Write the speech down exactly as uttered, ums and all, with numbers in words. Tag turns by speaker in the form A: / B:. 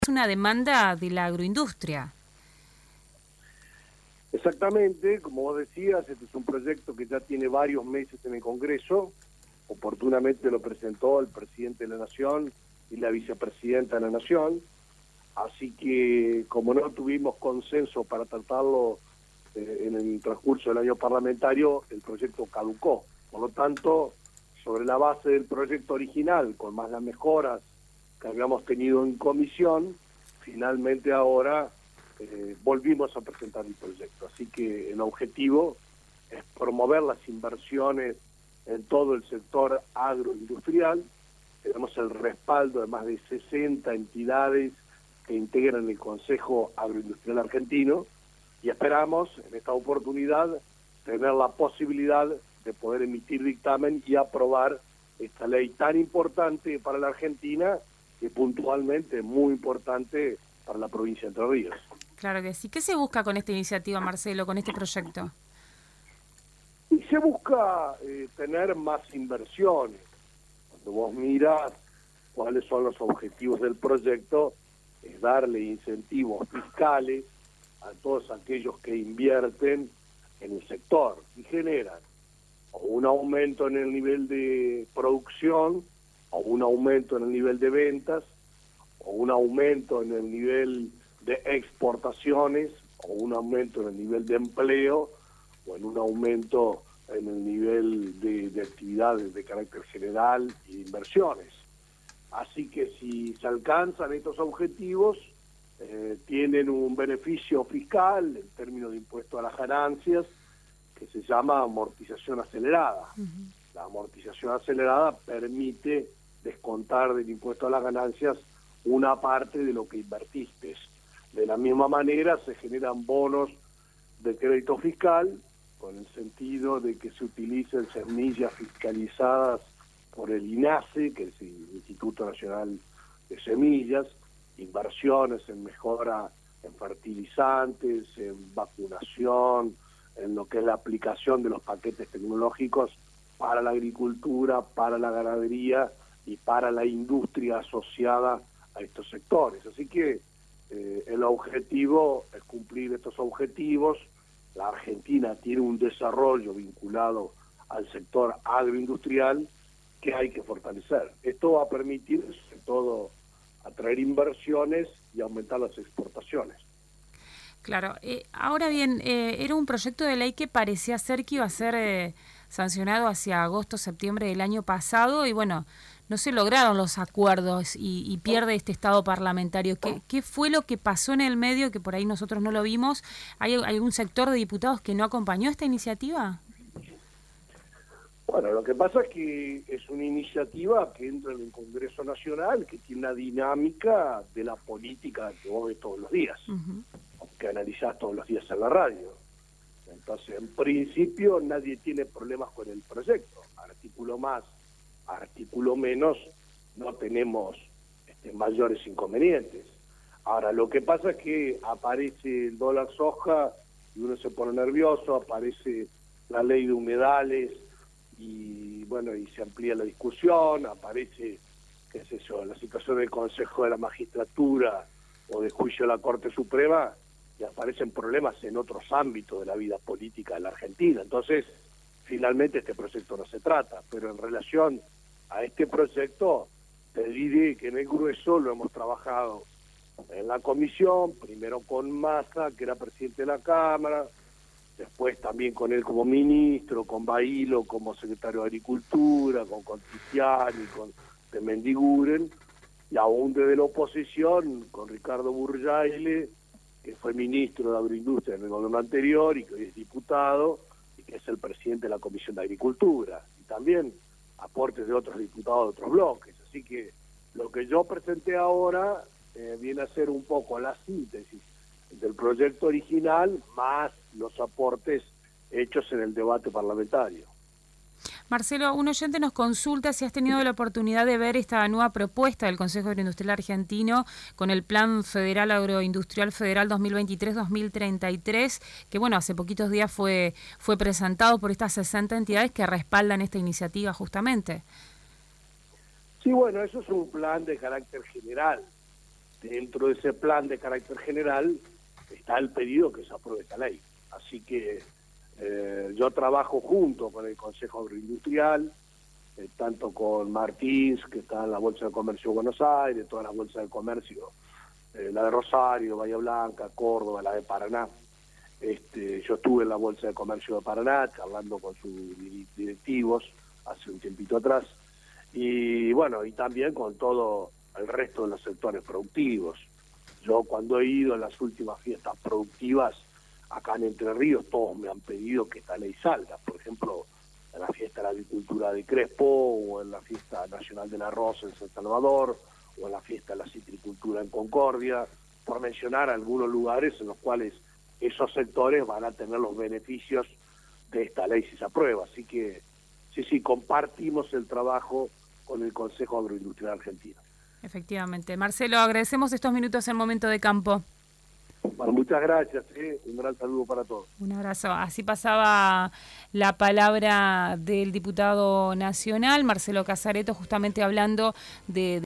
A: Es una demanda de la agroindustria.
B: Exactamente, como vos decías, este es un proyecto que ya tiene varios meses en el Congreso. Oportunamente lo presentó el presidente de la Nación y la vicepresidenta de la Nación. Así que, como no tuvimos consenso para tratarlo eh, en el transcurso del año parlamentario, el proyecto caducó. Por lo tanto, sobre la base del proyecto original, con más las mejoras que habíamos tenido en comisión, finalmente ahora eh, volvimos a presentar el proyecto. Así que el objetivo es promover las inversiones en todo el sector agroindustrial. Tenemos el respaldo de más de sesenta entidades que integran el Consejo Agroindustrial Argentino y esperamos en esta oportunidad tener la posibilidad de poder emitir dictamen y aprobar esta ley tan importante para la Argentina y puntualmente muy importante para la provincia de Entre Ríos.
A: Claro que sí. ¿Qué se busca con esta iniciativa, Marcelo, con este proyecto?
B: Y se busca eh, tener más inversiones. Cuando vos miras cuáles son los objetivos del proyecto, es darle incentivos fiscales a todos aquellos que invierten en el sector y generan o un aumento en el nivel de producción, o un aumento en el nivel de ventas, o un aumento en el nivel de exportaciones, o un aumento en el nivel de empleo, o en un aumento en el nivel de, de actividades de carácter general y de inversiones. Así que si se alcanzan estos objetivos, eh, tienen un beneficio fiscal en términos de impuesto a las ganancias, que se llama amortización acelerada. Uh-huh. La amortización acelerada permite descontar del impuesto a las ganancias una parte de lo que invertiste. De la misma manera se generan bonos de crédito fiscal, con el sentido de que se utilicen semillas fiscalizadas por el INASE, que es el Instituto Nacional de Semillas, inversiones en mejora en fertilizantes, en vacunación, en lo que es la aplicación de los paquetes tecnológicos para la agricultura, para la ganadería y para la industria asociada a estos sectores. Así que eh, el objetivo es cumplir estos objetivos. La Argentina tiene un desarrollo vinculado al sector agroindustrial que hay que fortalecer. Esto va a permitir, sobre todo, atraer inversiones y aumentar las exportaciones.
A: Claro, eh, ahora bien, eh, era un proyecto de ley que parecía ser que iba a ser eh, sancionado hacia agosto, septiembre del año pasado y bueno, no se lograron los acuerdos y, y pierde este estado parlamentario. ¿Qué, ¿Qué fue lo que pasó en el medio que por ahí nosotros no lo vimos? ¿Hay algún sector de diputados que no acompañó esta iniciativa?
B: Bueno, lo que pasa es que es una iniciativa que entra en el Congreso Nacional, que tiene una dinámica de la política que vos ves todos los días, uh-huh. que analizás todos los días en la radio. Entonces, en principio, nadie tiene problemas con el proyecto. Artículo más, artículo menos, no tenemos este, mayores inconvenientes. Ahora, lo que pasa es que aparece el dólar soja y uno se pone nervioso, aparece la ley de humedales, y bueno, y se amplía la discusión, aparece, qué sé yo, la situación del Consejo de la Magistratura o de juicio de la Corte Suprema, y aparecen problemas en otros ámbitos de la vida política de la Argentina. Entonces, finalmente este proyecto no se trata, pero en relación a este proyecto, te diré que en el grueso lo hemos trabajado en la comisión, primero con Massa, que era presidente de la Cámara, después también con él como ministro, con Bailo como secretario de Agricultura, con Contiziani, con de Mendiguren, y aún desde la oposición, con Ricardo Burjaile, que fue ministro de Agroindustria en el gobierno anterior y que hoy es diputado, y que es el presidente de la Comisión de Agricultura, y también aportes de otros diputados de otros bloques. Así que lo que yo presenté ahora eh, viene a ser un poco la síntesis del proyecto original más los aportes hechos en el debate parlamentario.
A: Marcelo, un oyente nos consulta si has tenido la oportunidad de ver esta nueva propuesta del Consejo Agroindustrial Argentino con el Plan Federal Agroindustrial Federal dos mil veintitrés dos mil treinta y tres, que bueno, hace poquitos días fue, fue presentado por estas sesenta entidades que respaldan esta iniciativa justamente.
B: Sí, bueno, eso es un plan de carácter general. dentro de ese plan de carácter general está el pedido que se apruebe esta ley. Así que eh, yo trabajo junto con el Consejo Agroindustrial, eh, tanto con Martins, que está en la Bolsa de Comercio de Buenos Aires, todas las bolsas de comercio, eh, la de Rosario, Bahía Blanca, Córdoba, la de Paraná. Este, yo estuve en la Bolsa de Comercio de Paraná, charlando con sus directivos hace un tiempito atrás, y bueno, y también con todo el resto de los sectores productivos. Yo cuando he ido en las últimas fiestas productivas, acá en Entre Ríos, todos me han pedido que esta ley salga. Por ejemplo, en la fiesta de la agricultura de Crespo, o en la fiesta nacional del arroz en San Salvador, o en la fiesta de la citricultura en Concordia, por mencionar algunos lugares en los cuales esos sectores van a tener los beneficios de esta ley si se aprueba. Así que sí, sí, compartimos el trabajo con el Consejo Agroindustrial Argentino.
A: Efectivamente. Marcelo, agradecemos estos minutos en Momento de Campo.
B: Bueno, muchas gracias, ¿eh? Un gran saludo para todos.
A: Un abrazo. Así pasaba la palabra del diputado nacional, Marcelo Casareto, justamente hablando de...